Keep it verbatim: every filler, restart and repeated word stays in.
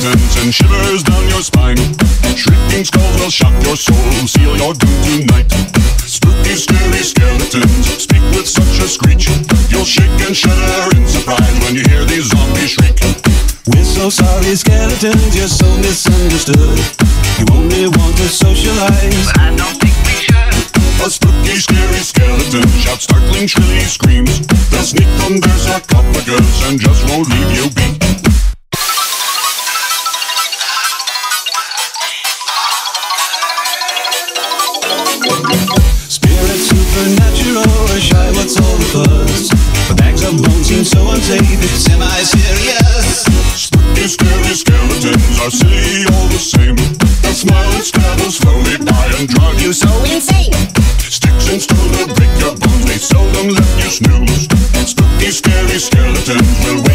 skeletons and shivers down your spine. Shrieking skulls will shock your soul, seal your doom tonight. Spooky, scary skeletons speak with such a screech. You'll shake and shudder in surprise when you hear these zombies shriek. We're so sorry, skeletons, you're so misunderstood. You only want to socialize, but I don't think we should. A spooky, scary skeleton shouts startling, shrilly screams. They'll sneak under sarcophagus and just won't leave you be. Spirit supernatural, or shy, what's all the buzz? The bags of bones seem so unsafe, it's semi-serious. Spooky, scary skeletons are silly all the same. They'll smile and scrabble slowly by and drive you so insane. Sticks and stones will break your bones, they seldom let you snooze. Spooky, scary skeletons will wait